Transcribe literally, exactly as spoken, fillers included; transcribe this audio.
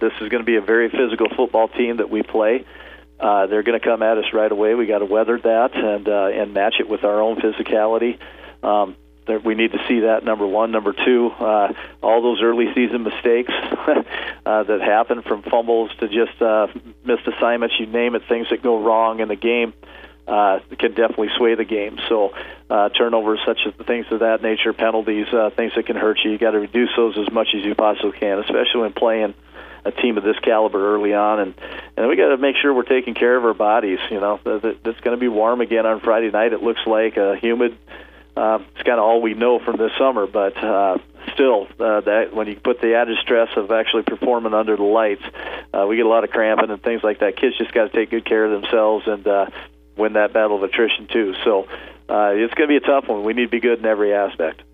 this is going to be a very physical football team that we play. Uh, they're going to come at us right away. We got to weather that and uh, and match it with our own physicality. Um, there, we need to see that, number one. Number two, uh, all those early season mistakes uh, that happen, from fumbles to just uh, missed assignments, you name it, things that go wrong in the game, uh, can definitely sway the game. So uh, turnovers, such as things of that nature, penalties, uh, things that can hurt you, you got to reduce those as much as you possibly can, especially when playing a team of this caliber early on, and and we got to make sure we're taking care of our bodies. You know, it's going to be warm again on Friday night. It looks like uh, humid. Uh, it's kind of all we know from this summer, but uh, still, uh, that when you put the added stress of actually performing under the lights, uh, we get a lot of cramping and things like that. Kids just got to take good care of themselves and uh, win that battle of attrition too. So uh, it's going to be a tough one. We need to be good in every aspect.